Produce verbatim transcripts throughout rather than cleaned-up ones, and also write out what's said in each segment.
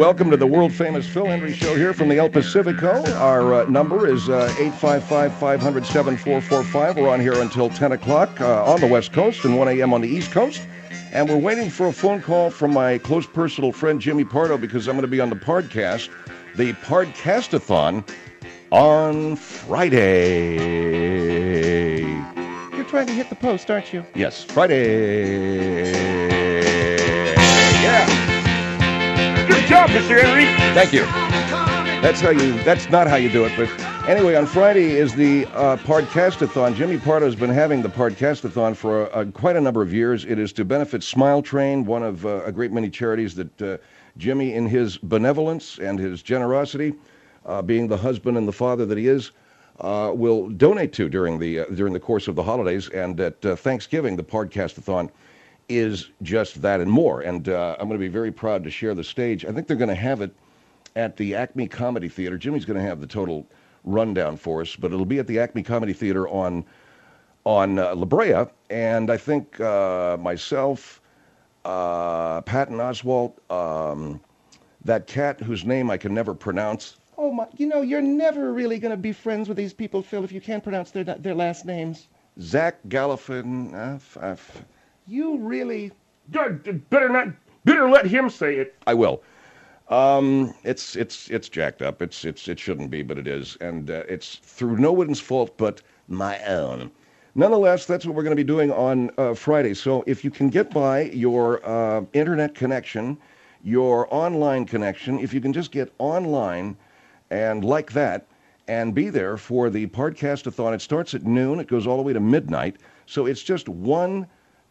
welcome to the world-famous Phil Hendrie Show here from the El Pacifico. Our uh, number is uh, eight five five, five hundred, seven four four five. We're on here until ten o'clock uh, on the West Coast and one a.m. on the East Coast. And we're waiting for a phone call from my close personal friend Jimmy Pardo because I'm going to be on the Podcast, the Podcastathon, on Friday. You're trying to hit the post, aren't you? Yes, Friday. Yeah. Good job, Mister Henry. Thank you. That's how you. That's not how you do it, but anyway, on Friday is the uh, Podcastathon. Jimmy Pardo has been having the Podcastathon for a, a, quite a number of years. It is to benefit Smile Train, one of uh, a great many charities that uh, Jimmy, in his benevolence and his generosity, uh, being the husband and the father that he is, uh, will donate to during the uh, during the course of the holidays. And at uh, Thanksgiving, the Podcastathon is just that and more. And uh, I'm going to be very proud to share the stage. I think they're going to have it at the Acme Comedy Theater. Jimmy's going to have the total rundown for us, but it'll be at the Acme Comedy Theater on on uh, La Brea. And I think uh, myself, uh, Patton Oswalt, um, that cat whose name I can never pronounce. Oh, my, you know, you're never really going to be friends with these people, Phil, if you can't pronounce their their last names. Zach Galifian. Uh, f- uh, f- You really... Good. Better not. Better let him say it. I will. Um, it's it's it's jacked up. It's it's it shouldn't be, but it is, and uh, it's through no one's fault but my own. Nonetheless, that's what we're going to be doing on uh, Friday. So if you can get by your uh, internet connection, your online connection, if you can just get online and like that, and be there for the Podcastathon. It starts at noon. It goes all the way to midnight. So it's just one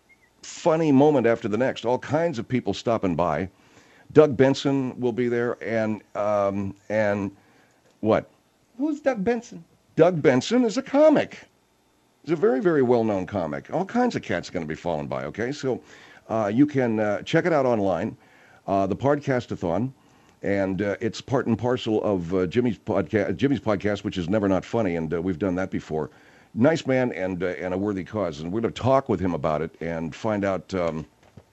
funny moment after the next. All kinds of people stopping by. Doug Benson will be there, and um, and what? Who's Doug Benson? Doug Benson is a comic. He's a very, very well-known comic. All kinds of cats going to be falling by, okay? So uh, you can uh, check it out online, uh, the Podcastathon, and uh, it's part and parcel of uh, Jimmy's podcast, Jimmy's podcast, which is Never Not Funny, and uh, we've done that before. Nice man and uh, and a worthy cause, and we're going to talk with him about it and find out, um,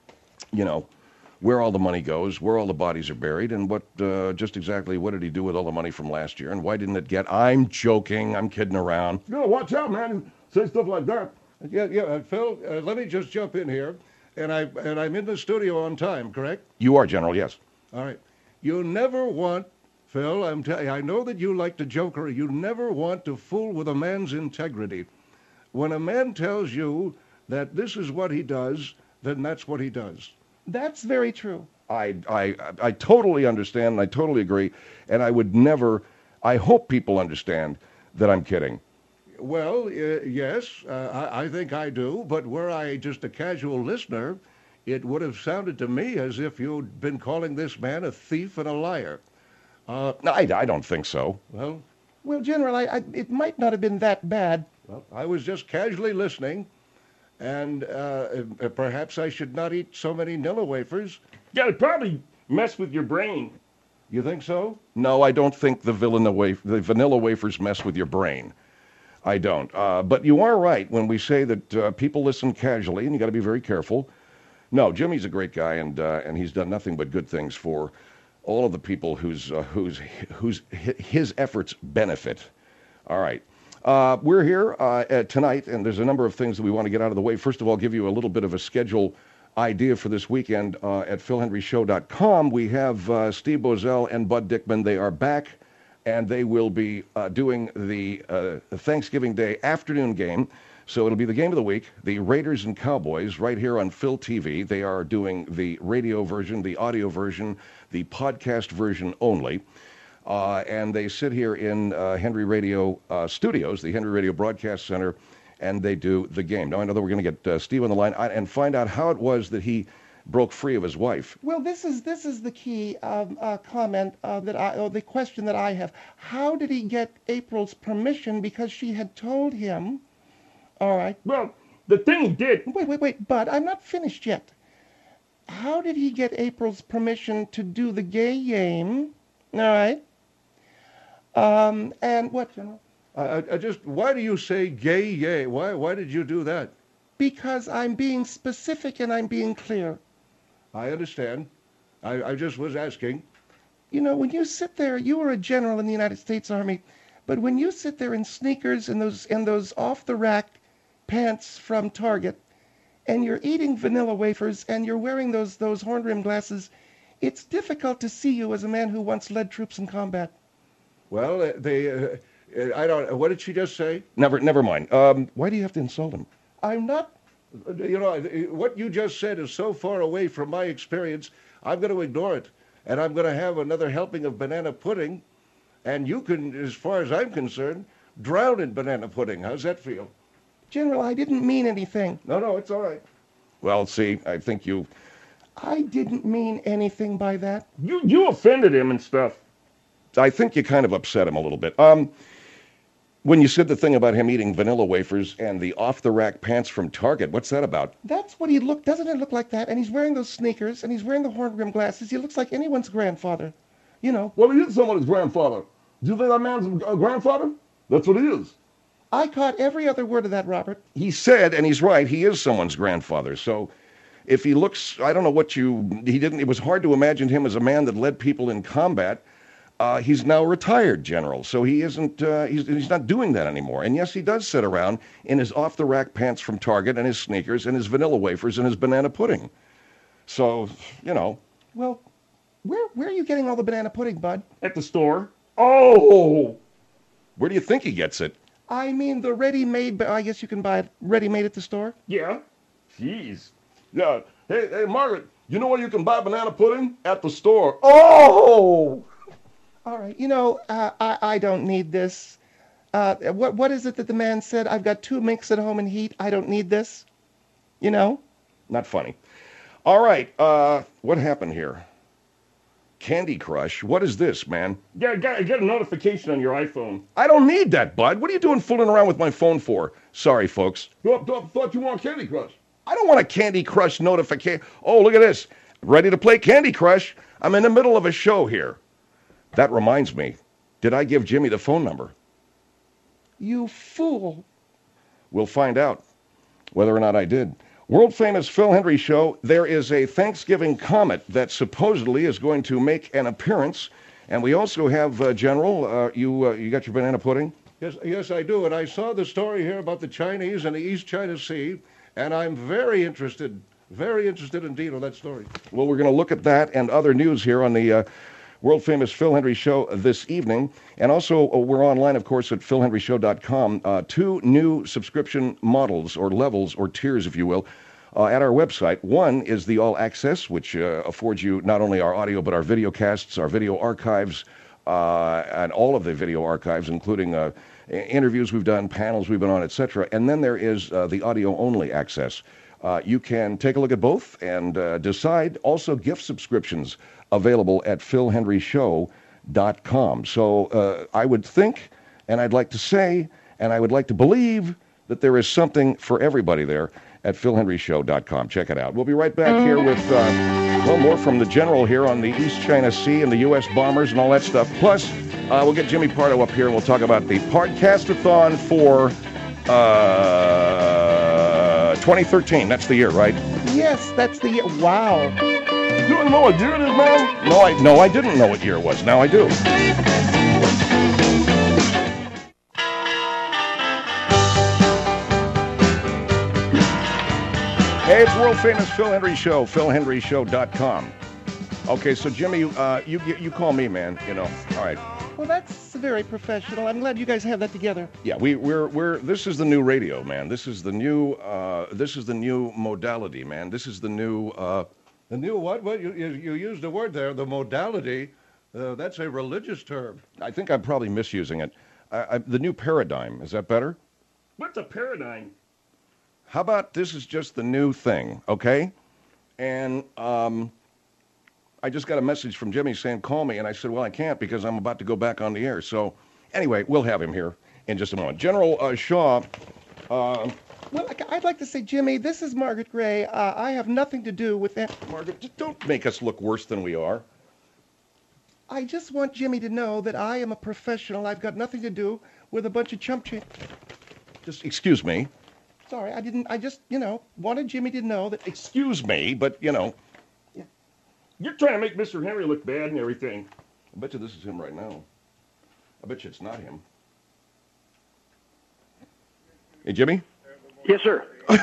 you know, where all the money goes, where all the bodies are buried, and what uh, just exactly what did he do with all the money from last year, and why didn't it get? I'm joking. I'm kidding around. No, watch out, man. Say stuff like that. Yeah, yeah, uh, Phil. Uh, let me just jump in here, and I and I'm in the studio on time, correct? You are, General. Yes. All right. You never want, Phil. I'm telling. I know that you like to joke, or you never want to fool with a man's integrity. When a man tells you that this is what he does, then that's what he does. That's very true. I, I, I totally understand, and I totally agree, and I would never, I hope people understand that I'm kidding. Well, uh, yes, uh, I, I think I do, but were I just a casual listener, it would have sounded to me as if you'd been calling this man a thief and a liar. Uh, no, I, I don't think so. Well, Well, General, I, I, it might not have been that bad. well, I was just casually listening, and uh, uh, perhaps I should not eat so many Nilla wafers. Yeah, it probably mess with your brain. You think so? No, I don't think the vanilla, waf- the vanilla wafers mess with your brain. I don't. Uh, but you are right when we say that uh, people listen casually, and you got to be very careful. No, Jimmy's a great guy, and uh, and he's done nothing but good things for all of the people whose uh, whose whose his efforts benefit. All right. Uh, we're here uh, at tonight, and there's a number of things that we want to get out of the way. First of all, give you a little bit of a schedule idea for this weekend uh, at phil hendrie show dot com. We have uh, Steve Bozell and Bud Dickman. They are back, and they will be uh, doing the uh, Thanksgiving Day afternoon game. So it'll be the game of the week, the Raiders and Cowboys, right here on Phil T V. They are doing the radio version, the audio version, the podcast version only. Uh, and they sit here in uh, Henry Radio uh, Studios, the Henry Radio Broadcast Center, and they do the game. Now, I know that we're going to get uh, Steve on the line and find out how it was that he broke free of his wife. Well, this is this is the key um, uh, comment uh, that I, or the question that I have. How did he get April's permission? Because she had told him. All right. Well, the thing he did. Wait, wait, wait, Bud. I'm not finished yet. How did he get April's permission to do the gay game? All right. Um, and what, General? I, I, I just, why do you say gay yay? Why, why did you do that? Because I'm being specific and I'm being clear. I understand. I, I just was asking. You know, when you sit there, you were a general in the United States Army, but when you sit there in sneakers and those and those off-the-rack pants from Target, and you're eating vanilla wafers and you're wearing those those horn-rimmed glasses, it's difficult to see you as a man who once led troops in combat. Well, uh, they, uh, uh, I don't, what did she just say? Never, never mind. Um, why do you have to insult him? I'm not. Uh, You know, uh, what you just said is so far away from my experience, I'm going to ignore it. And I'm going to have another helping of banana pudding. And you can, as far as I'm concerned, drown in banana pudding. How's that feel? General, I didn't mean anything. No, no, it's all right. Well, see, I think you... I didn't mean anything by that. You you offended him and stuff. I think you kind of upset him a little bit. Um, when you said the thing about him eating vanilla wafers and the off-the-rack pants from Target, what's that about? That's what he looked. Doesn't it look like that? And he's wearing those sneakers, and he's wearing the horn-rimmed glasses. He looks like anyone's grandfather. You know, Well, he is somebody's grandfather. Do you think that man's a grandfather? That's what he is. I caught every other word of that, Robert. He said, and he's right, he is someone's grandfather. So if he looks, I don't know what you, he didn't, it was hard to imagine him as a man that led people in combat. Uh, he's now retired, General, so he isn't, uh, he's, he's not doing that anymore. And yes, he does sit around in his off-the-rack pants from Target and his sneakers and his vanilla wafers and his banana pudding. So, you know. Well, where where are you getting all the banana pudding, Bud? At the store. Oh! Where do you think he gets it? I mean the ready-made. But I guess you can buy it ready-made at the store. Yeah. Jeez. Yeah. Hey, hey, Margaret, you know where you can buy banana pudding? At the store. Oh! All right. You know, uh, I I don't need this. Uh, what what is it that the man said? I've got two minks at home in heat. I don't need this. You know. Not funny. All right, uh, what happened here? Candy Crush? What is this, man? Yeah, get, get a notification on your iPhone. I don't need that, bud. What are you doing fooling around with my phone for? Sorry, folks. Thought, thought, thought you want Candy Crush. I don't want a Candy Crush notification. Oh, look at this. Ready to play Candy Crush. I'm in the middle of a show here. That reminds me. Did I give Jimmy the phone number? You fool. We'll find out whether or not I did. World famous Phil Hendrie Show. There is a Thanksgiving comet that supposedly is going to make an appearance. And we also have, uh, General, uh, you uh, you got your banana pudding? Yes, yes, I do. And I saw the story here about the Chinese and the East China Sea, and I'm very interested, very interested indeed on that story. Well, we're going to look at that and other news here on the uh, world famous Phil Hendrie Show this evening. And also, uh, we're online, of course, at phil hendrie show dot com. Uh, two new subscription models or levels or tiers, if you will, uh, at our website. One is the All Access, which uh, affords you not only our audio, but our video casts, our video archives, uh, and all of the video archives, including uh, interviews we've done, panels we've been on, et cetera. And then there is uh, the audio-only access. Uh, you can take a look at both and uh, decide. Also, gift subscriptions available at phil hendrie show dot com. So uh, I would think, and I'd like to say, and I would like to believe that there is something for everybody there at phil hendrie show dot com. Check it out. We'll be right back here with, uh, well, more from the General here on the East China Sea and the U S bombers and all that stuff. Plus, uh, we'll get Jimmy Pardo up here and we'll talk about the Podcastathon for uh, twenty thirteen. That's the year, right? Yes, that's the. Wow. You don't know what year it is, man? No, I no, I didn't know what year it was. Now I do. Hey, it's the world famous Phil Hendrie Show, phil hendrie show dot com. Okay, so Jimmy, uh, you you call me, man. You know, all right. Well, that's very professional. I'm glad you guys have that together. Yeah, we we're we're. This is the new radio, man. This is the new. Uh, this is the new modality, man. This is the new. Uh, The new what? What you, you, you used a word there, the modality. Uh, that's a religious term. I think I'm probably misusing it. I, I, the new paradigm. Is that better? What's a paradigm? How about this is just the new thing, okay? And um, I just got a message from Jimmy saying, call me. And I said, well, I can't because I'm about to go back on the air. So anyway, we'll have him here in just a moment. General uh, Shaw. Uh, Well, I'd like to say, Jimmy, this is Margaret Gray. Uh, I have nothing to do with that. Margaret, just don't make us look worse than we are. I just want Jimmy to know that I am a professional. I've got nothing to do with a bunch of chump change. Just excuse me. Sorry, I didn't. I just, you know, wanted Jimmy to know that. Excuse me, but, you know. You're trying to make Mister Henry look bad and everything. I bet you this is him right now. I bet you it's not him. Hey, Jimmy? Yes, sir.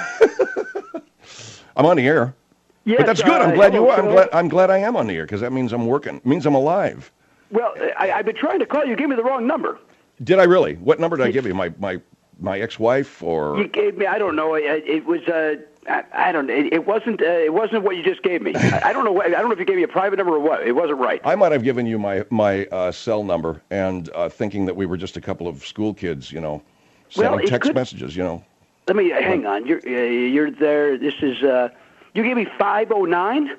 I'm on the air. Yes, But that's good. I'm uh, glad you hello, are. I'm Phil. glad, I'm glad I am on the air because that means I'm working. It means I'm alive. Well, I, I've been trying to call you. You gave me the wrong number. Did I really? What number did I give you? My my my ex-wife or? You gave me. I don't know. It, it was. Uh, I, I don't. It, it wasn't. Uh, it wasn't what you just gave me. I, I don't know. What, I don't know if you gave me a private number or what. It wasn't right. I might have given you my my uh, cell number and uh, thinking that we were just a couple of school kids, you know, sending Well, it text could- messages, you know. Let me hang on. You're. Uh, you're there. This is. Uh, you gave me five oh nine.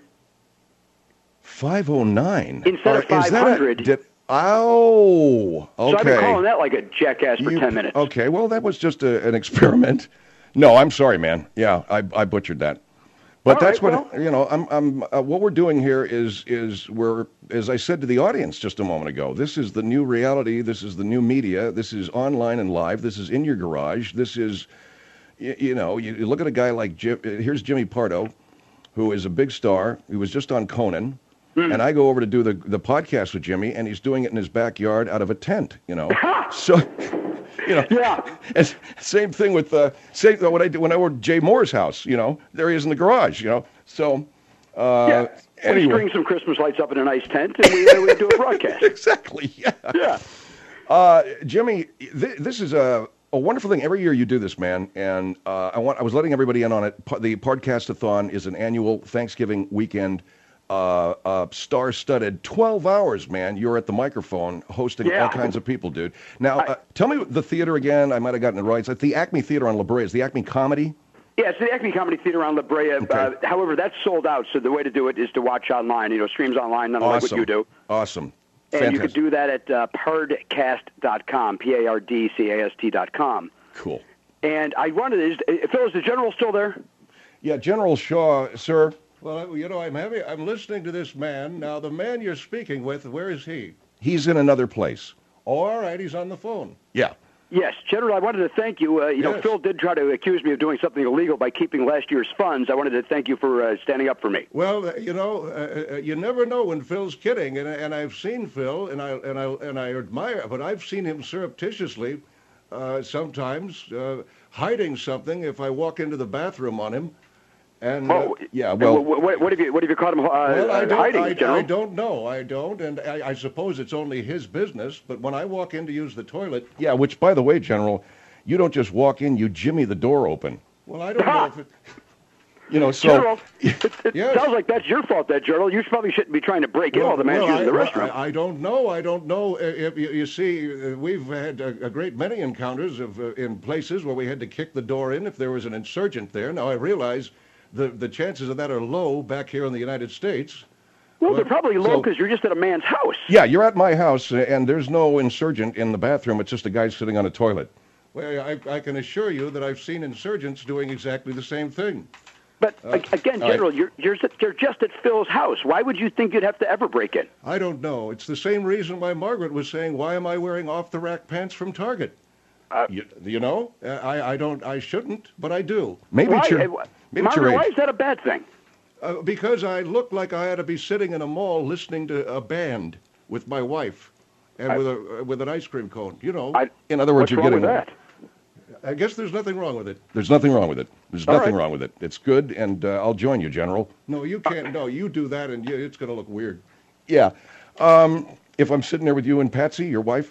five oh nine Instead of Uh, is that a- five hundred. Did, oh, okay. So I've been calling that like a jackass for You- ten minutes. Okay, well, that was just a, an experiment. No, I'm sorry, man. Yeah, I, I butchered that. But All that's right, what well- you know. I'm, I'm. Uh, what we're doing here is, is we're, as I said to the audience just a moment ago. This is the new reality. This is the new media. This is online and live. This is in your garage. This is, you, you know, you, you look at a guy like Jim. Here's Jimmy Pardo, who is a big star. He was just on Conan. Hmm. And I go over to do the, the podcast with Jimmy, and he's doing it in his backyard out of a tent, you know. So, you know, Yeah. and same thing with uh, same when I did when I were at Jay Moore's house, you know. There he is in the garage, you know. So, uh, Yeah. We anyway, string some Christmas lights up in a nice tent, and we, uh, we do a broadcast. exactly, yeah. Yeah. Uh, Jimmy, th- this is a, a wonderful thing. Every year you do this, man, and uh, I want I was letting everybody in on it. Pa- The Podcastathon is an annual Thanksgiving weekend. Uh, uh, star-studded, twelve hours, man. You're at the microphone hosting Yeah. all kinds of people, dude. Now, I- uh, tell me the theater again. I might have gotten it right. It's at the Acme Theater on La Brea. Is the Acme Comedy? Yeah, it's the Acme Comedy Theater on La Brea. Uh, Okay. however, that's sold out, so the way to do it is to watch online. You know, streams online, not like what Awesome. you do. Awesome. And Fantastic. you could do that at uh, pardcast dot com, P A R D C A S T dot com. Cool. And I wanted, is, uh, Phil, is the General still there? Yeah, General Shaw, sir. Well, you know, I'm having, I'm listening to this man. Now, the man you're speaking with, where is he? He's in another place. Oh, all right, he's on the phone. Yeah. Yes, General, I wanted to thank you. Uh, you know, Yes. Phil did try to accuse me of doing something illegal by keeping last year's funds. I wanted to thank you for uh, standing up for me. Well, uh, you know, uh, uh, you never know when Phil's kidding, and and I've seen Phil, and I and I and I admire, but I've seen him surreptitiously, uh, sometimes uh, hiding something if I walk into the bathroom on him, and. uh, Oh, yeah, well- what, what, what have you what have you caught him uh, Well, I uh, don't, hiding, I, General? I don't know. I don't, and I, I suppose it's only his business. But when I walk in to use the toilet, Yeah, which, by the way, General, you don't just walk in, you jimmy the door open. well, I don't know if it, You know, so... General, it, it Yes. sounds like that's your fault, that General. You probably shouldn't be trying to break in while the man's well, using the I, restroom. I, I don't know. I don't know. If you, you see, uh, we've had a, a great many encounters of uh, in places where we had to kick the door in if there was an insurgent there. Now I realize the the chances of that are low back here in the United States. well, they're probably low so- because you're just at a man's house. Yeah, you're at my house, uh, and there's no insurgent in the bathroom. It's just a guy sitting on a toilet. Well, I, I can assure you that I've seen insurgents doing exactly the same thing. But a- again, all right. General, you're, you're you're just at Phil's house. Why would you think you'd have to ever break in? I don't know. It's the same reason why Margaret was saying, "Why am I wearing off-the-rack pants from Target?" Uh, you, you know, Uh, I, I don't. I shouldn't, but I do. Maybe why, it's your, uh, maybe it's your Margaret, why age. is that a bad thing? Uh, because I look like I ought to be sitting in a mall listening to a band with my wife, and I- with a uh, with an ice cream cone. You know, I, In other words, what's you're wrong getting... with that? I guess there's nothing wrong with it. There's nothing wrong with it. There's All nothing right. wrong with it. It's good, and uh, I'll join you, General. No, you can't. No, you do that, and you, it's going to look weird. Yeah. Um, if I'm sitting there with you and Patsy, your wife.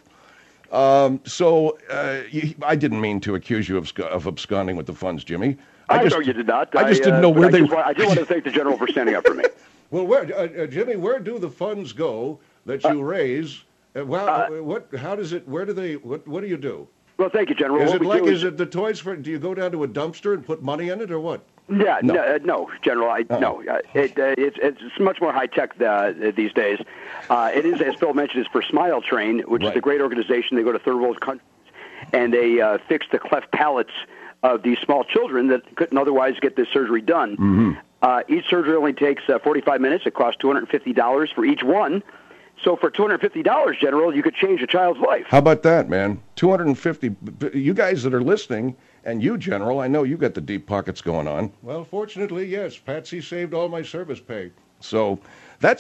Um, so uh, you, I didn't mean to accuse you of, sc- of absconding with the funds, Jimmy. I, just, know you did not. I just didn't uh, know but where I they just were. want, I just want to thank the General for standing up for me. Well, where, uh, uh, Jimmy, where do the funds go that you raise? Uh, well, uh, uh, what? How does it? Where do they? What? What do you do? Well, thank you, General. Is What it we like? do Is it the toys for? Do you go down to a dumpster and put money in it, or what? Yeah, No. no, uh, no General. I, No, uh, it, uh, it's, it's much more high tech uh, these days. Uh, it is, as Phil mentioned, is for Smile Train, which Right. is a great organization. They go to third world countries and they uh, fix the cleft palates of these small children that couldn't otherwise get this surgery done. Mm-hmm. Uh, each surgery only takes uh, forty-five minutes. It costs two hundred fifty dollars for each one. So for two hundred fifty dollars, General, you could change a child's life. How about that, man? two hundred fifty. b- b- You guys that are listening, and you, General, I know you got the deep pockets going on. Well, fortunately, yes. Patsy saved all my service pay. So that's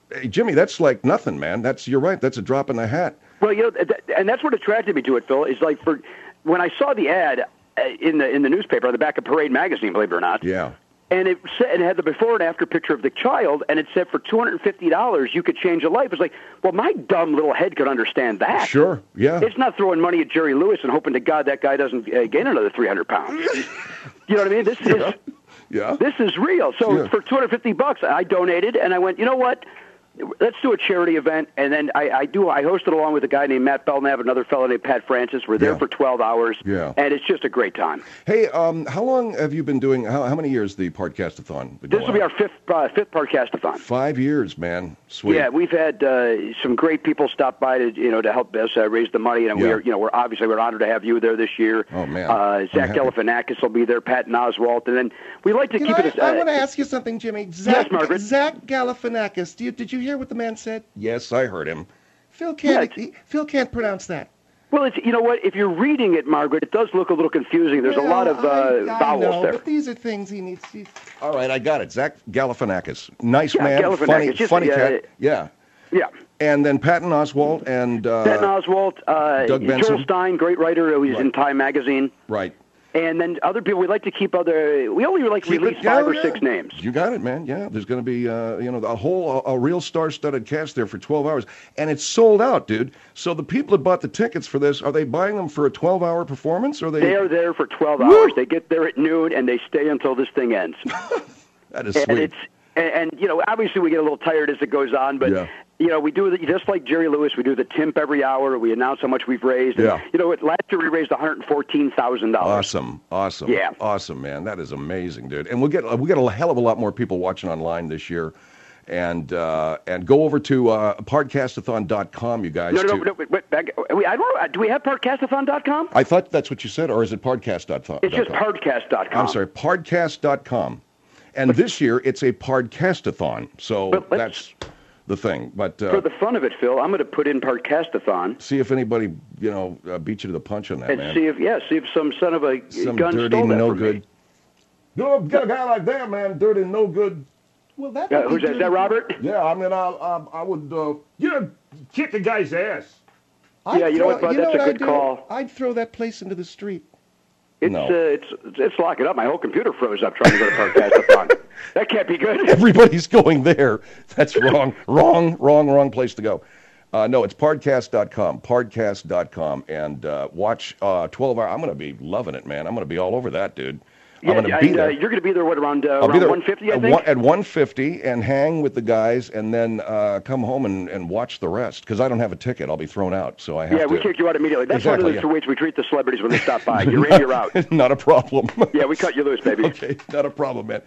hey, Jimmy, that's like nothing, man. That's you're right. That's a drop in the hat. Well, you know, th- and that's what attracted me to it, Phil. Is like for when I saw the ad uh, in the in the newspaper on the back of Parade magazine, believe it or not. Yeah. And it said, it had the before and after picture of the child, and it said for two hundred fifty dollars you could change a life. It's like, well, my dumb little head could understand that. Sure, yeah. It's not throwing money at Jerry Lewis and hoping to God that guy doesn't uh, gain another three hundred pounds. You know what I mean? This yeah. is yeah. this is real. So yeah. for two hundred fifty bucks, I donated, and I went, you know what? Let's do a charity event, and then I, I do. I hosted along with a guy named Matt Belknap, another fellow named Pat Francis. We're there Yeah. for twelve hours, Yeah. and it's just a great time. Hey, um, how long have you been doing? How, how many years the Podcastathon? been This going will be on? our fifth uh, fifth Podcastathon. Five years, man. Sweet. Yeah, we've had uh, some great people stop by to you know to help us uh, raise the money, and Yeah. we're you know we're obviously we're honored to have you there this year. Oh, man. uh, I'm Zach happy. Galifianakis will be there, Patton Oswalt, and then we like to Can keep I, it. As, uh, I want to ask you something, Jimmy. Zach, Margaret. Zach Galifianakis. Do you, did you hear what the man said? Yes, I heard him. Phil can't. Yeah, he- Phil can't pronounce that. Well, it's you know what? If you're reading it, Margaret, it does look a little confusing. There's a lot of uh, I, I vowels know, there. But these are things he needs. He, All right, I got it. Zach Galifianakis. Nice Yeah, man. Galifianakis. Funny, Just, funny uh, cat. Yeah. Yeah. And then Patton Oswalt and... Uh, Patton Oswalt, uh, Doug Benson. Joel Stein, great writer who was Right. in Time Magazine. Right. And then other people, we like to keep other, we only like Keep release it- five yeah, or yeah. six names. You got it, man. Yeah, there's going to be, uh, you know, a whole, a, a real star-studded cast there for twelve hours. And it's sold out, dude. So the people that bought the tickets for this, are they buying them for a twelve-hour performance? Or are they... They are there for twelve Woo! hours. They get there at noon and they stay until this thing ends. That is and sweet. it's and, and you know obviously we get a little tired as it goes on, but Yeah. you know we do the, just like Jerry Lewis, we do the T I M P every hour. We announce how much we've raised. And, Yeah. You know what? Last year we raised one hundred fourteen thousand dollars. Awesome, awesome, Yeah. awesome, man. That is amazing, dude. And we'll get we got a hell of a lot more people watching online this year, and uh, and go over to uh, podcastathon dot com, you guys. No, no, to- no, no wait, wait, back, wait, I don't know. Do we have podcastathon dot com? I thought that's what you said, or is it podcast dot com? It's just podcast dot com. I'm sorry, podcast dot com. And this year it's a podcastathon, so But let's- that's the thing. But uh, For the fun of it, Phil, I'm going to put in podcastathon see if anybody, you know, uh, beat you to the punch on that, and man. see if yeah, see if some son of a Some gun dirty, stole that no from good. me. You know, get a guy like that, man, dirty, no good. well, that. Uh, would be who's that? Is dirty. that Robert? Yeah, I mean, I, I, I would, uh, you know, kick a guy's ass. I'd Yeah, you know what, throw- bud, you know that's a what good I'd do? call. I'd throw that place into the street. It's No. uh, it's it's locking up. My whole computer froze up trying to go to podcastathon. That can't be good. Everybody's going there. That's wrong, wrong, wrong, wrong place to go. Uh, no, it's podcast dot com, podcast dot com, and uh, watch uh, twelve hour. I'm going to be loving it, man. I'm going to be all over that, dude. Yeah, I'm going to and, be uh, there. you're going to be there, what, around, uh, I'll be around there one fifty, I at think? one- at one fifty and hang with the guys, and then uh, come home and, and watch the rest. Because I don't have a ticket, I'll be thrown out. So I have Yeah, to. we kick you out immediately. That's Exactly, one of the yeah. ways we treat the celebrities when they stop by. You're in, you're out. Not a problem. Yeah, we cut you loose, baby. Okay, not a problem, man.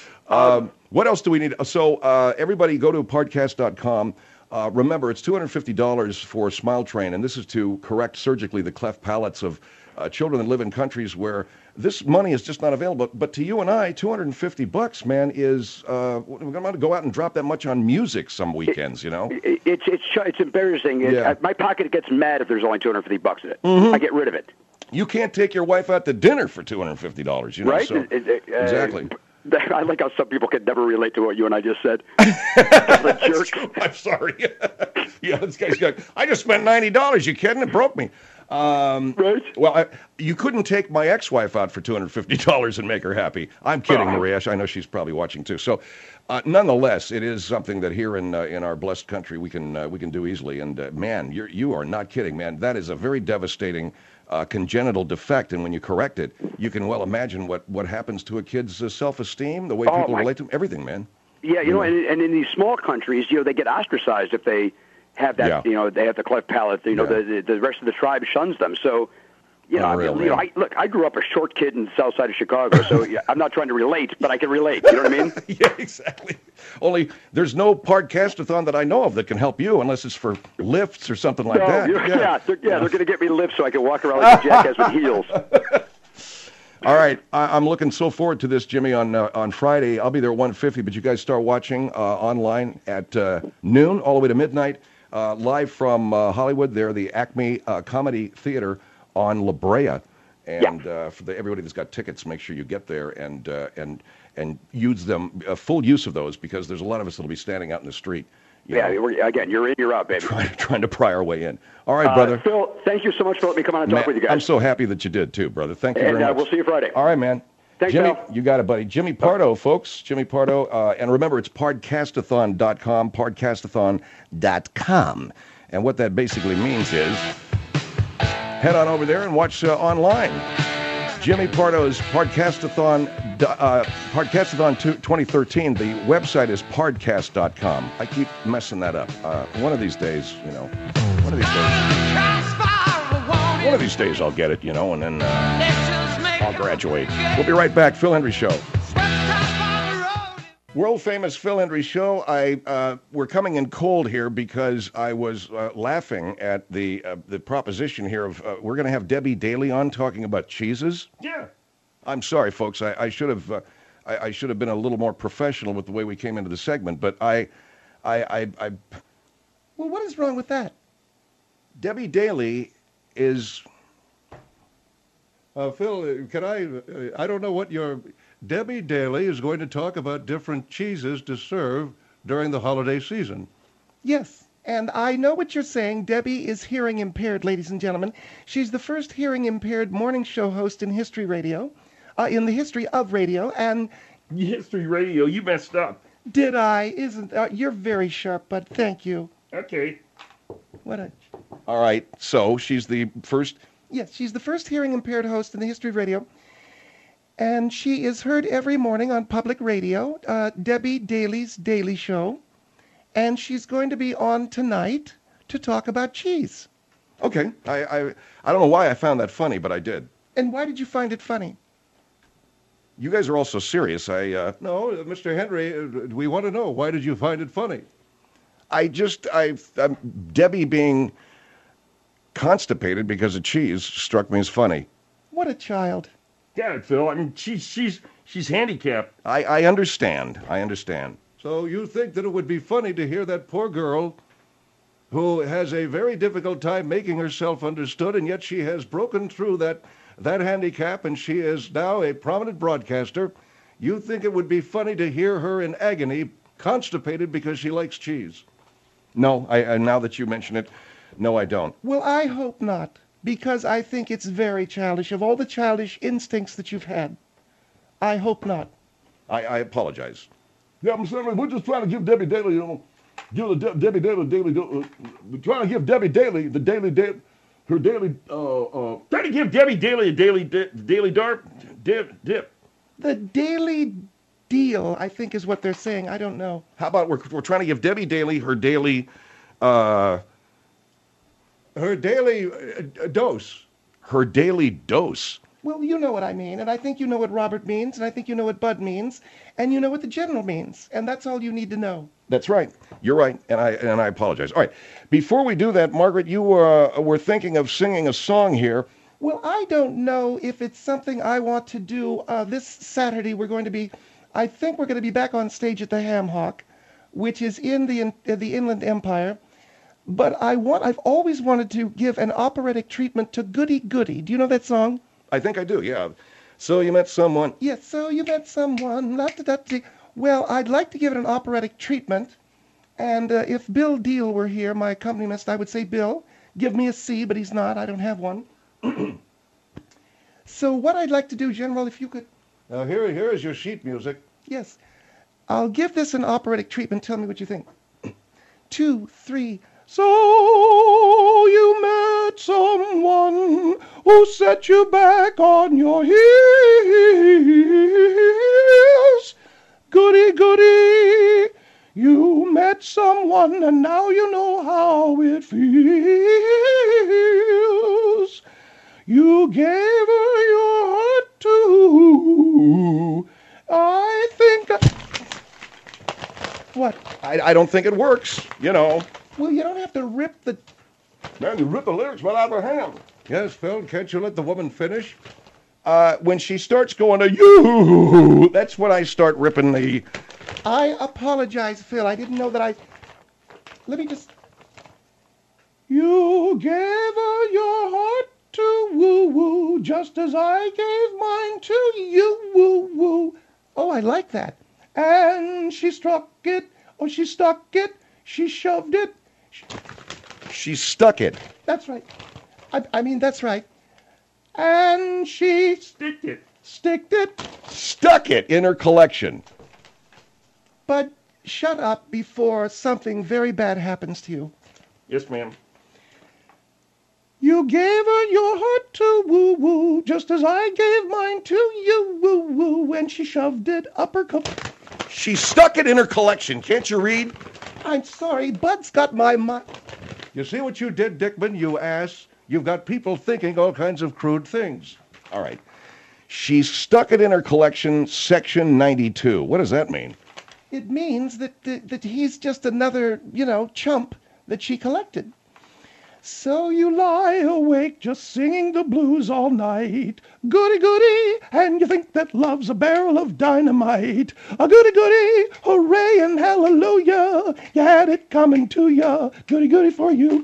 Um, what else do we need? So uh, everybody go to podcast dot com. Uh, remember, it's two hundred fifty dollars for Smile Train, and this is to correct surgically the cleft palates of uh, children that live in countries where this money is just not available. But to you and I, two hundred fifty bucks, man, is uh, we're going to go out and drop that much on music some weekends, you know? It, it's it's it's embarrassing. It, Yeah. uh, my pocket gets mad if there's only two hundred fifty bucks in it. Mm-hmm. I get rid of it. You can't take your wife out to dinner for two hundred fifty dollars, you know? Right? So, It- it- uh, exactly. I like how some people could never relate to what you and I just said. The jerk. I'm sorry. Yeah, this guy's got. I just spent ninety dollars. You kidding? It broke me. Um, Right? Well, I, you couldn't take my ex-wife out for two hundred fifty dollars and make her happy. I'm kidding, Oh. Maria. I know she's probably watching too. So, uh, nonetheless, it is something that here in uh, in our blessed country we can uh, we can do easily. And uh, man, you're you are not kidding, man. That is a very devastating uh, congenital defect, and when you correct it, you can well imagine what what happens to a kid's uh, self-esteem, the way Oh, people my- relate to him, everything, man. Yeah, you know, and, and in these small countries, you know, they get ostracized if they have that, Yeah. you know, they have the cleft palate. You know, Yeah. the, the the rest of the tribe shuns them. So, you know, Unreal, I mean, you know, man. I, look, I grew up a short kid in the south side of Chicago, so yeah, I'm not trying to relate, but I can relate. You know what I mean? Yeah, exactly. Only there's no podcastathon that I know of that can help you unless it's for lifts or something like No, that. you're- yeah, they're, yeah, they're going to get me lifts so I can walk around like a jackass with heels. All right, I, I'm looking so forward to this, Jimmy. On uh, on Friday, I'll be there at one fifty, but you guys start watching uh, online at uh, noon all the way to midnight, uh, live from uh, Hollywood. There, the Acme uh, Comedy Theater on La Brea, and Yeah. uh, for the, everybody that's got tickets, make sure you get there and uh, and and use them, uh, full use of those, because there's a lot of us that'll be standing out in the street. You Yeah, know, we're, again, you're in, you're out, baby. trying, trying to pry our way in. All right, Uh, brother. Phil, thank you so much for letting me come on and talk Man, with you guys. I'm so happy that you did too, brother. Thank you and very uh, much. we'll see you Friday. All right, man. Thanks, Jimmy, pal. you got it, buddy. Jimmy Pardo, folks. Jimmy Pardo. Uh, and remember, it's podcastathon dot com, podcastathon dot com. And what that basically means is head on over there and watch uh, online. Jimmy Pardo's Podcastathon, uh, Podcastathon twenty thirteen. The website is podcast dot com. I keep messing that up. Uh, one of these days, you know, one of these days, one of these days I'll get it, you know, and then uh, I'll graduate. We'll be right back. Phil Hendry Show. World famous Phil Hendry Show. I uh, we're coming in cold here because I was uh, laughing at the uh, the proposition here of uh, we're going to have Debbie Daly on talking about cheeses. Yeah. I'm sorry, folks. I, I should have uh, I, I should have been a little more professional with the way we came into the segment. But I, I, I, I Well, what is wrong with that? Debbie Daly is. Uh, Phil, uh, can I? Uh, I don't know what your Debbie Daly is going to talk about different cheeses to serve during the holiday season. Yes, and I know what you're saying. Debbie is hearing impaired, ladies and gentlemen. She's the first hearing impaired morning show host in history radio, uh, in the history of radio. And History radio, you messed up. did I? Isn't uh, you're very sharp, bud. Thank you. Okay. What a All right. So she's the first. yes, she's the first hearing impaired host in the history of radio. And she is heard every morning on public radio, uh, Debbie Daly's Daily Show. And she's going to be on tonight to talk about cheese. Okay. I, I I don't know why I found that funny, but I did. And why did you find it funny? You guys are all so serious. I uh, No, uh, Mister Henry, uh, we want to know, why did you find it funny? I just I um, Debbie being constipated because of cheese struck me as funny. What a child. Damn it, Phil. I mean, she's she's she's handicapped. I, I understand. I understand. So you think that it would be funny to hear that poor girl who has a very difficult time making herself understood, and yet she has broken through that, that handicap, and she is now a prominent broadcaster. You think it would be funny to hear her in agony, constipated because she likes cheese? No, I, I now that you mention it, no, I don't. Well, I hope not, because I think it's very childish. Of all the childish instincts that you've had, I hope not. I, I apologize. Yeah, I'm saying we're just trying to give Debbie Daly, you know, give the De- Debbie Daly daily. Uh, we're trying to give Debbie Daly the daily da- her daily. Uh, uh, trying to give Debbie Daly a daily di- daily darp dip dip. The Daily Deal, I think, is what they're saying. I don't know. How about we're we're trying to give Debbie Daly her daily, uh, Her daily uh, dose. her daily dose. Well, you know what I mean, and I think you know what Robert means, and I think you know what Bud means, and you know what the General means, and that's all you need to know. That's right. You're right, and I and I apologize. All right. Before we do that, Margaret, you uh, were thinking of singing a song here. Well, I don't know if it's something I want to do. Uh, this Saturday, we're going to be, I think we're going to be back on stage at the Ham Hock, which is in the in, uh, the Inland Empire. But I want, I've always wanted to give an operatic treatment to Goody Goody. Do you know that song? I think I do. Yeah. So you met someone. Yes, so you met someone. La, da, da, da. Well, I'd like to give it an operatic treatment. And uh, if Bill Deal were here, my accompanist, I would say, Bill, give me a C, but he's not. I don't have one. So what I'd like to do, General, if you could, Now here, here is your sheet music. yes, I'll give this an operatic treatment. Tell me what you think. Two, three. So you met someone who set you back on your heels. Goody, goody. You met someone and now you know how it feels. You gave her your heart too. I think. I... What? I, I don't think it works. You know. Well, you don't have to rip the. Man, you ripped the lyrics right out of her hand. Yes, Phil, can't you let the woman finish? Uh, when she starts going to you, that's when I start ripping the. I apologize, Phil. I didn't know that I. Let me just. You gave her your heart to woo woo, just as I gave mine to you woo woo. Oh, I like that. And she struck it, or she stuck it. She shoved it. She stuck it. That's right. I, I mean, that's right. And she Stick it. sticked it. Stuck it in her collection. But shut up before something very bad happens to you. Yes, ma'am. You gave her your heart to woo-woo, just as I gave mine to you, woo-woo, and she shoved it up her co- She stuck it in her collection. Can't you read? I'm sorry, Bud's got my mind. You see what you did, Dickman, you ass? You've got people thinking all kinds of crude things. All right. She stuck it in her collection, section ninety-two. What does that mean? It means that, that, that he's just another, you know, chump that she collected. So you lie awake just singing the blues all night. Goody goody, and you think that love's a barrel of dynamite. A goody goody, hooray and hallelujah. You had it coming to ya. Goody goody for you.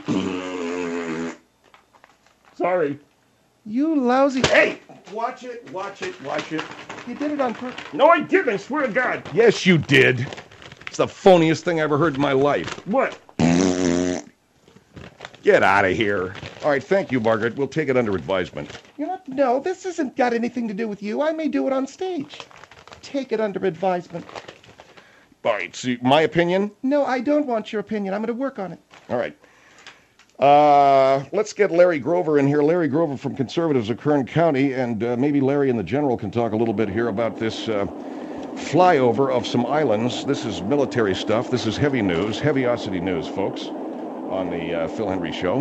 Sorry. You lousy. Hey! Watch it, watch it, watch it. You did it on purpose. No, I didn't. I swear to God. Yes, you did. It's the phoniest thing I ever heard in my life. What? Get out of here. All right, thank you, Margaret. We'll take it under advisement. You know, no, this hasn't got anything to do with you. I may do it on stage. Take it under advisement. All right, see, my opinion? No, I don't want your opinion. I'm going to work on it. All right. Uh, let's get Larry Grover in here. Larry Grover from Conservatives of Kern County, and uh, maybe Larry and the General can talk a little bit here about this uh, flyover of some islands. This is military stuff. This is heavy news, heaviosity news, folks, on the uh, Phil Hendry Show.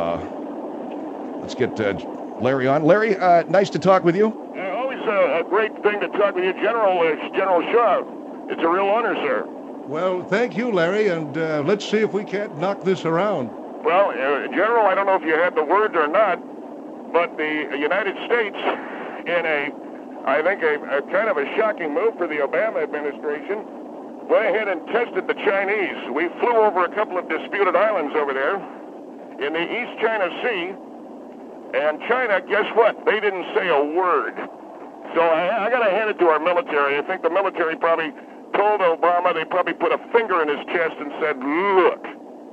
Uh, let's get uh, Larry on. Larry, uh, nice to talk with you. Uh, always a, a great thing to talk with you, General uh, General Shaw. It's a real honor, sir. Well, thank you, Larry, and uh, let's see if we can't knock this around. Well, uh, General, I don't know if you had the word or not, but the United States, in a, I think, a, a kind of a shocking move for the Obama administration, went ahead and tested the Chinese. We flew over a couple of disputed islands over there in the East China Sea, and China, guess what? They didn't say a word. So I, I got to hand it to our military. I think the military probably told Obama, they probably put a finger in his chest and said, look,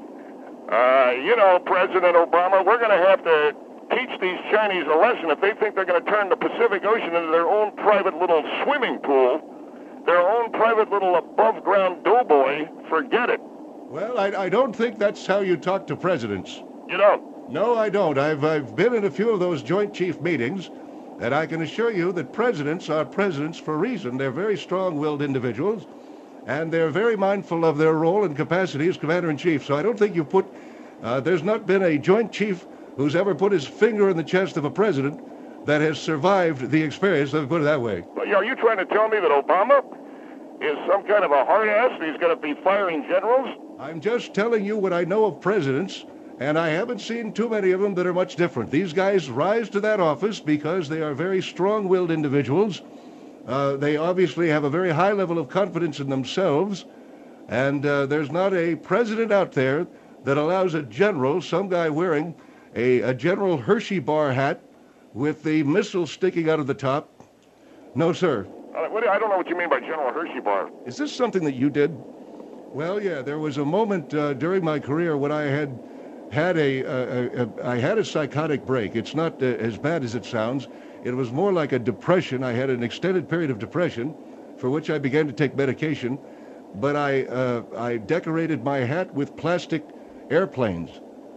uh, you know, President Obama, we're going to have to teach these Chinese a lesson. If they think they're going to turn the Pacific Ocean into their own private little swimming pool, their own private little above-ground doughboy, forget it. Well, I, I don't think that's how you talk to presidents. You don't? No, I don't. I've, I've been in a few of those Joint Chief meetings, and I can assure you that presidents are presidents for a reason. They're very strong-willed individuals, and they're very mindful of their role and capacity as Commander-in-Chief. So I don't think you put, uh, there's not been a Joint Chief who's ever put his finger in the chest of a president that has survived the experience, let me put it that way. Well, are you trying to tell me that Obama is some kind of a hard ass and he's going to be firing generals? I'm just telling you what I know of presidents, and I haven't seen too many of them that are much different. These guys rise to that office because they are very strong-willed individuals. Uh, they obviously have a very high level of confidence in themselves, and uh, there's not a president out there that allows a general, some guy wearing a, a General Hershey bar hat with the missile sticking out of the top. No, sir. Uh, what, I don't know what you mean by General Hershey bar. Is this something that you did? Well, yeah, there was a moment uh, during my career when I had had a, a, a, a I had a psychotic break. It's not uh, as bad as it sounds. It was more like a depression. I had an extended period of depression, for which I began to take medication. But I uh, I decorated my hat with plastic airplanes.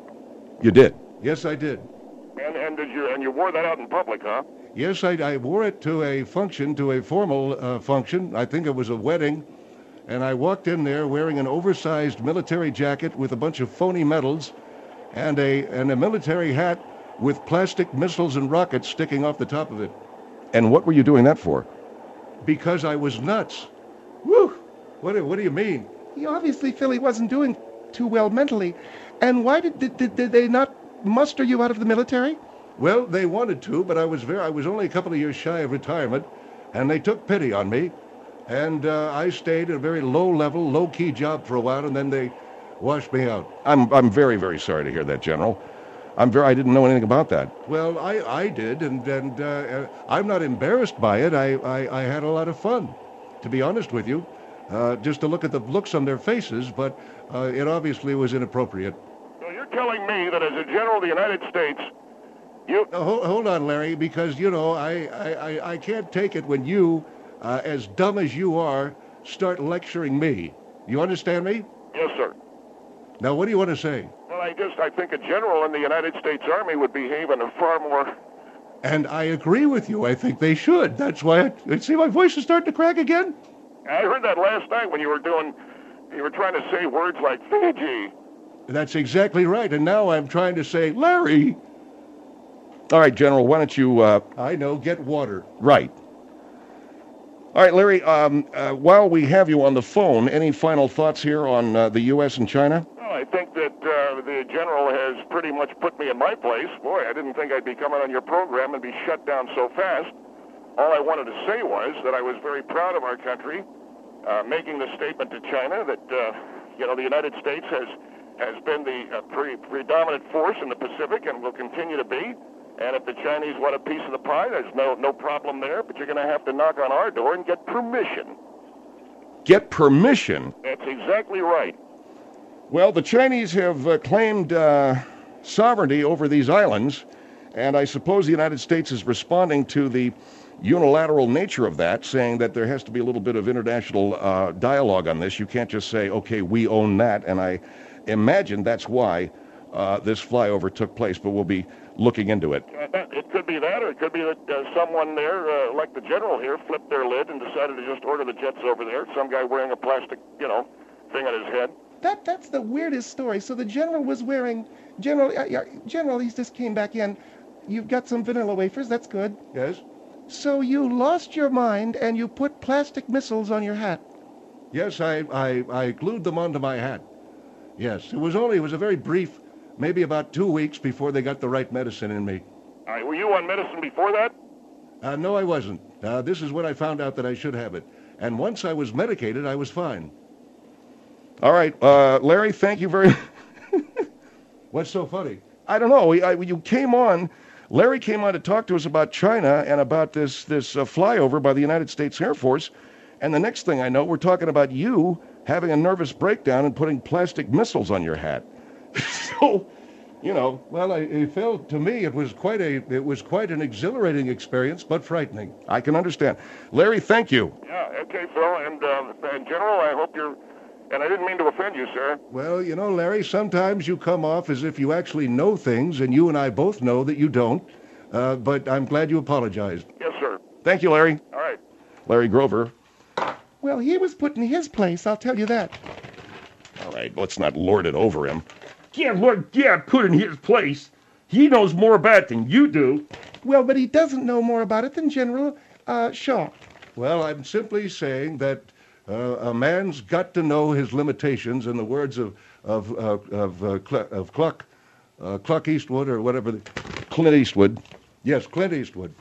You did. Yes, I did. And and did you and you wore that out in public, huh? Yes, I, I wore it to a function, to a formal uh, function. I think it was a wedding. And I walked in there wearing an oversized military jacket with a bunch of phony medals and a and a military hat with plastic missiles and rockets sticking off the top of it. And what were you doing that for? Because I was nuts. Woo! What do, what do you mean? He obviously, Philly, wasn't doing too well mentally. And why did, did, did, did they not muster you out of the military? Well, they wanted to, but I was very I was only a couple of years shy of retirement, and they took pity on me. And uh, I stayed at a very low-level, low-key job for a while, and then they washed me out. I'm I'm very, very sorry to hear that, General. I'm very I didn't know anything about that. Well, I, I did, and, and uh, I'm not embarrassed by it. I, I, I had a lot of fun, to be honest with you. uh, just to look at the looks on their faces, but uh, it obviously was inappropriate. So you're telling me that as a general of the United States, you... Uh, hold, hold on, Larry, because, you know, I, I, I, I can't take it when you, uh, as dumb as you are, start lecturing me. You understand me? Yes, sir. Now, what do you want to say? Well, I just, I think a general in the United States Army would behave in a far more... And I agree with you. I think they should. That's why I... See, my voice is starting to crack again? I heard that last night when you were doing... You were trying to say words like Fiji. That's exactly right. And now I'm trying to say, Larry... All right, General, why don't you... Uh, I know, get water. right. All right, Larry, um, uh, while we have you on the phone, any final thoughts here on uh, the U S and China? Well, I think that uh, the general has pretty much put me in my place. Boy, I didn't think I'd be coming on your program and be shut down so fast. All I wanted to say was that I was very proud of our country uh, making the statement to China that, uh, you know, the United States has, has been the uh, pre- predominant force in the Pacific and will continue to be. And if the Chinese want a piece of the pie, there's no, no problem there, but you're going to have to knock on our door and get permission. Get permission? That's exactly right. Well, the Chinese have uh, claimed uh, sovereignty over these islands, and I suppose the United States is responding to the unilateral nature of that, saying that there has to be a little bit of international uh, dialogue on this. You can't just say, okay, we own that, and I imagine that's why uh, this flyover took place, but we'll be looking into it. Uh, it could be that, or it could be that uh, someone there, uh, like the general here, flipped their lid and decided to just order the jets over there. Some guy wearing a plastic, you know, thing on his head. That that's the weirdest story. So the general was wearing general uh, yeah, general. He just came back in. You've got some vanilla wafers. That's good. Yes? So you lost your mind and you put plastic missiles on your hat. Yes, I, I, I glued them onto my hat. Yes, it was only, it was a very brief, maybe about two weeks before they got the right medicine in me. All right, were you on medicine before that? Uh, no, I wasn't. Uh, this is when I found out that I should have it. And once I was medicated, I was fine. All right, uh, Larry, thank you very... What's so funny? I don't know. We, I, you came on, Larry came on to talk to us about China and about this, this uh, flyover by the United States Air Force. And the next thing I know, we're talking about you having a nervous breakdown and putting plastic missiles on your hat. So, you know. Well, I, it felt to me it was quite a it was quite an exhilarating experience, but frightening. I can understand. Larry, thank you. Yeah, okay, Phil. And, uh, and General, I hope you're... And I didn't mean to offend you, sir. Well, you know, Larry, sometimes you come off as if you actually know things, and you and I both know that you don't. Uh, but I'm glad you apologized. Yes, sir. Thank you, Larry. All right. Larry Grover. Well, he was put in his place. I'll tell you that. All right, let's not lord it over him. Yeah, Lord, yeah, put in his place. He knows more about it than you do. Well, but he doesn't know more about it than General uh, Shaw. Well, I'm simply saying that uh, a man's got to know his limitations. In the words of of uh, of uh, Cl- of Cluck, uh, Cluck Eastwood or whatever. The, Clint Eastwood. yes, Clint Eastwood.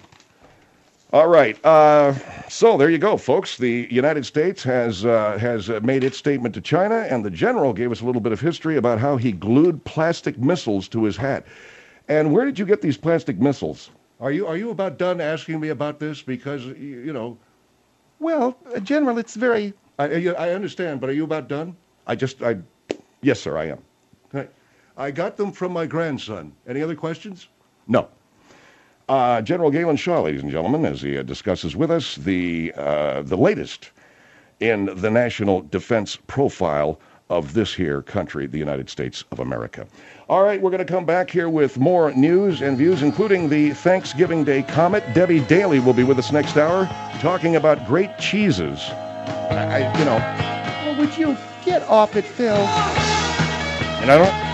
All right. Uh, so there you go, folks. The United States has uh, has uh, made its statement to China, and the general gave us a little bit of history about how he glued plastic missiles to his hat. And where did you get these plastic missiles? Are you are you about done asking me about this? Because you, you know, Well, uh, General, it's very... I I I understand, but are you about done? I just, I, yes, sir, I am. I, I got them from my grandson. Any other questions? No. Uh, General Galen Shaw, ladies and gentlemen, as he uh, discusses with us the uh, the latest in the national defense profile of this here country, the United States of America. All right, we're going to come back here with more news and views, including the Thanksgiving Day comet. Debbie Daly will be with us next hour, talking about great cheeses. I, I you know, Well, would you get off it, Phil? and I don't.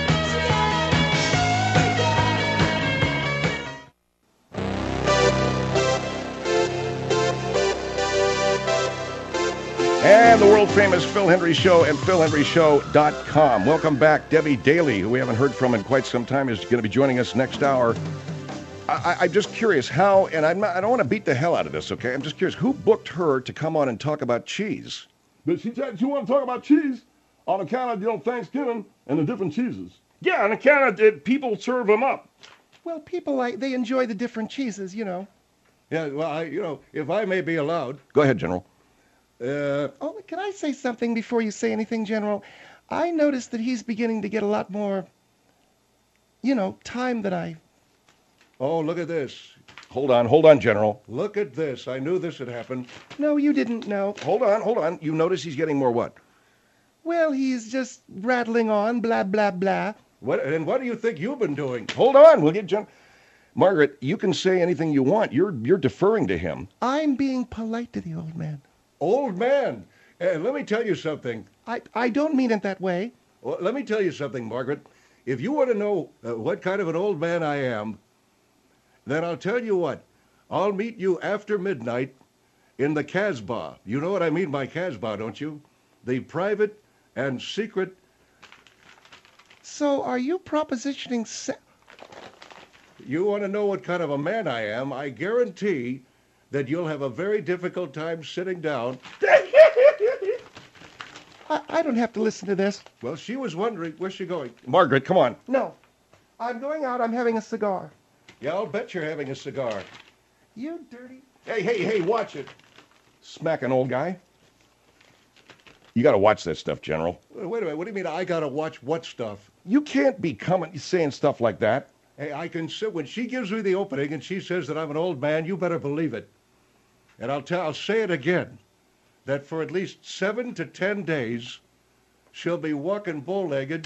And the world-famous Phil Hendry Show and phil hendry show dot com. Welcome back. Debbie Daly, who we haven't heard from in quite some time, is going to be joining us next hour. I, I, I'm just curious how, and I'm not, I don't want to beat the hell out of this, okay? I'm just curious, who booked her to come on and talk about cheese? But she said she want to talk about cheese on account of, you know, Thanksgiving and the different cheeses. Yeah, on account of uh, people serve them up. Well, people, like, they enjoy the different cheeses, you know. Yeah. Well, I you know, if I may be allowed. Go ahead, General. Uh, Oh, can I say something before you say anything, General? I noticed that he's beginning to get a lot more, you know, time than I. oh, look at this. Hold on, hold on, General. Look at this. I knew this had happened. No, you didn't know. Hold on, hold on. You notice he's getting more what? Well, he's just rattling on, blah, blah, blah. What, and what do you think you've been doing? Hold on, will you, Gen- Margaret, you can say anything you want. You're you're deferring to him. I'm being polite to the old man. Old man. Uh, let me tell you something. I, I don't mean it that way. Well, let me tell you something, Margaret. If you want to know uh, what kind of an old man I am, then I'll tell you what. I'll meet you after midnight in the Casbah. You know what I mean by Casbah, don't you? The private and secret. So are you propositioning... Se- You want to know what kind of a man I am, I guarantee that you'll have a very difficult time sitting down. I, I don't have to listen to this. Well, she was wondering, where's she going? Margaret, come on. No. I'm going out. I'm having a cigar. Yeah, I'll bet you're having a cigar. You dirty... Hey, hey, hey, watch it. Smack an old guy. You got to watch that stuff, General. Wait a minute, what do you mean I gotta watch what stuff? You can't be coming saying stuff like that. Hey, I can sit, when she gives me the opening and she says that I'm an old man, you better believe it. And I'll tell, I'll say it again, that for at least seven to ten days, she'll be walking bow-legged.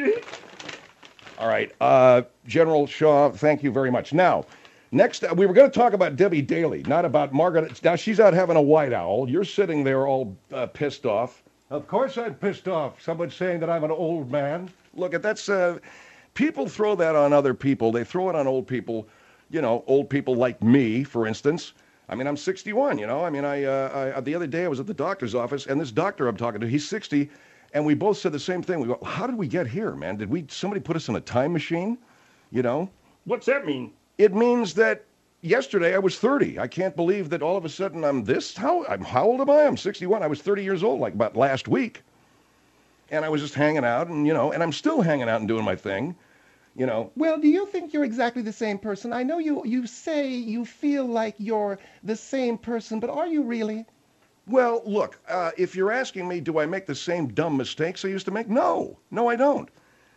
All right, uh, General Shaw, thank you very much. Now, next, uh, we were going to talk about Debbie Daly, not about Margaret. Now, she's out having a white owl. You're sitting there all uh, pissed off. Of course I'm pissed off. Someone saying that I'm an old man. Look, that's, uh, people throw that on other people. They throw it on old people, you know, old people like me, for instance. I mean, I'm sixty-one, you know. I mean, I, uh, I the other day I was at the doctor's office, and this doctor I'm talking to, he's sixty, and we both said the same thing. We go, how did we get here, man? Did we, somebody put us in a time machine? You know? What's that mean? It means that yesterday I was thirty. I can't believe that all of a sudden I'm this. How, I'm, how old am I? I'm sixty-one. I was thirty years old, like about last week. And I was just hanging out, and, you know, and I'm still hanging out and doing my thing, you know. Well, do you think you're exactly the same person? I know you, you say you feel like you're the same person, but are you really? Well, look, uh, if you're asking me, do I make the same dumb mistakes I used to make? No. No, I don't.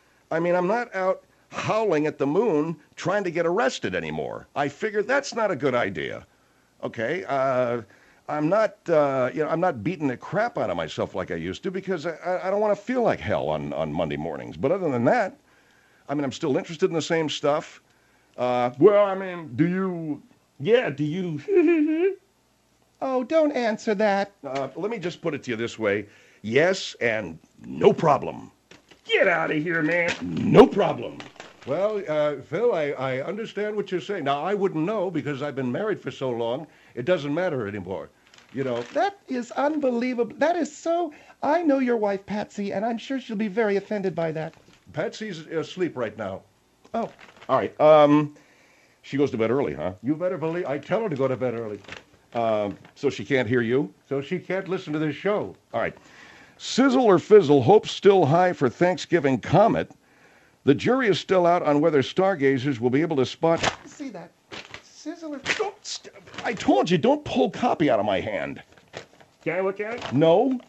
I mean, I'm not out howling at the moon trying to get arrested anymore. I figure that's not a good idea. Okay? Uh, I'm not, uh, you know, I'm not beating the crap out of myself like I used to because I, I don't want to feel like hell on, on Monday mornings. But other than that, I mean, I'm still interested in the same stuff. Uh, Well, I mean, do you... Yeah, do you... Oh, don't answer that. uh, let me just put it to you this way. Yes, and no problem. Get out of here, man. No problem. Well, uh, Phil, I, I understand what you're saying. Now, I wouldn't know because I've been married for so long. It doesn't matter anymore. You know, That is unbelievable. That is so... I know your wife, Patsy, and I'm sure she'll be very offended by that. Patsy's asleep right now. Oh, All right. Um, she goes to bed early, huh? You better believe, I tell her to go to bed early, Um, so she can't hear you? so she can't listen to this show. All right. Sizzle or fizzle, hopes still high for Thanksgiving comet. The jury is still out on whether stargazers will be able to spot... see that. Sizzler. Don't st- I told you, don't pull copy out of my hand. Can I look at it? No.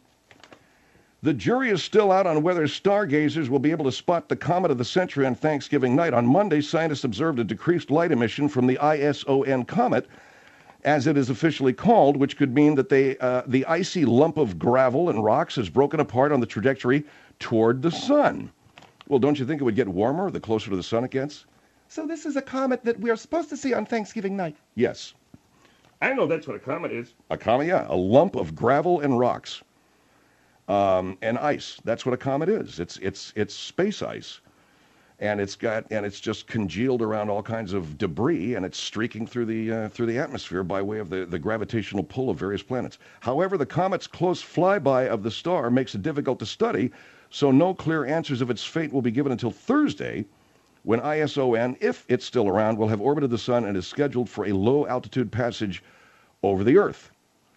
The jury is still out on whether stargazers will be able to spot the comet of the century on Thanksgiving night. On Monday, scientists observed a decreased light emission from the I S O N comet, as it is officially called, which could mean that they, uh, the icy lump of gravel and rocks has broken apart on the trajectory toward the sun. Well, don't you think it would get warmer the closer to the sun it gets? So this is a comet that we're supposed to see on Thanksgiving night. Yes. I know that's what a comet is. A comet, yeah, a lump of gravel and rocks. Um, and ice. That's what a comet is. It's it's it's space ice, and it's got and it's just congealed around all kinds of debris, and it's streaking through the uh, through the atmosphere by way of the, the gravitational pull of various planets. However, the comet's close flyby of the star makes it difficult to study, so no clear answers of its fate will be given until Thursday, when I S O N, if it's still around, will have orbited the sun and is scheduled for a low altitude passage over the Earth.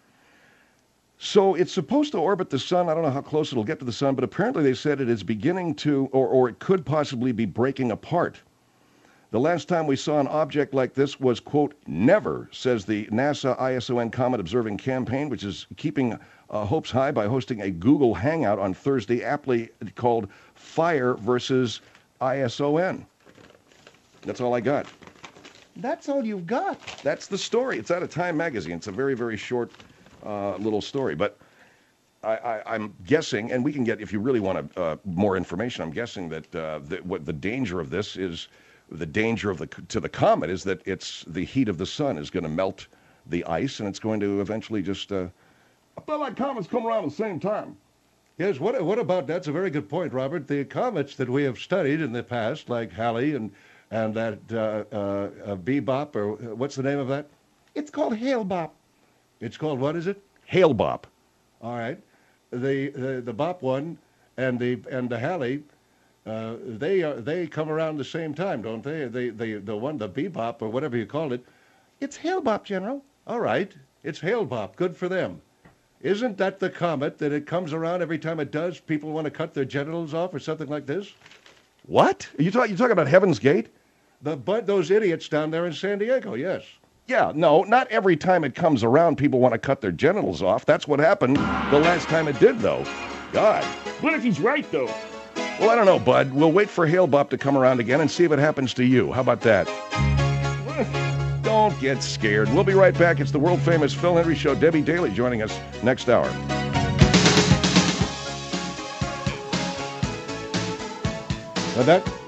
So it's supposed to orbit the sun. I don't know how close it'll get to the sun, but apparently they said it is beginning to, or, or it could possibly be breaking apart. The last time we saw an object like this was, quote, never, says the NASA I S O N Comet Observing Campaign, which is keeping uh, hopes high by hosting a Google Hangout on Thursday, aptly called Fire versus I S O N. That's all I got. That's all you've got. That's the story. It's out of Time magazine. It's a very, very short uh, little story. But I, I, I'm guessing, and we can get, if you really want uh, more information, I'm guessing that uh, the, what the danger of this is, the danger of the to the comet is that it's the heat of the sun is going to melt the ice, and it's going to eventually just. Uh, I feel like comets come around at the same time. Yes, what, what about, that's a very good point, Robert. The comets that we have studied in the past, like Halley and, and that uh, uh, uh, Bebop, or what's the name of that? It's called Hale-Bopp. It's called, what is it? Hale-Bopp. All right. The, the, the Bop one and the, and the Halley, uh, they are, they come around the same time, don't they? The, the, the one, the Bebop, or whatever you call it. It's Hale-Bopp, General. All right. It's Hale-Bopp. Good for them. Isn't that the comet that it comes around every time it does? People want to cut their genitals off or something like this? What? Are you, talk, you talking about Heaven's Gate? The, but those idiots down there in San Diego, yes. Yeah, no, not every time it comes around, people want to cut their genitals off. That's what happened the last time it did, though. God. What if he's right, though? Well, I don't know, Bud. We'll wait for Hale-Bopp to come around again and see if it happens to you. How about that? Don't get scared. We'll be right back. It's the world-famous Phil Hendrie Show. Debbie Daly joining us next hour. Now that